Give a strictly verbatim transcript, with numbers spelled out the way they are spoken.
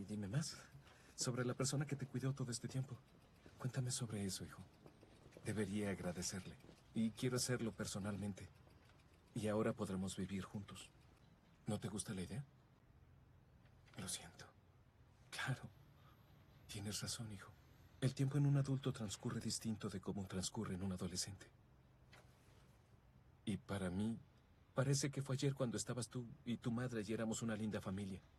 Dime más. Sobre la persona que te cuidó todo este tiempo. Cuéntame sobre eso, hijo. Debería agradecerle. Y quiero hacerlo personalmente. Y ahora podremos vivir juntos. ¿No te gusta la idea? Lo siento. Claro. Tienes razón, hijo. El tiempo en un adulto transcurre distinto de cómo transcurre en un adolescente. Y para mí, parece que fue ayer cuando estabas tú y tu madre y éramos una linda familia.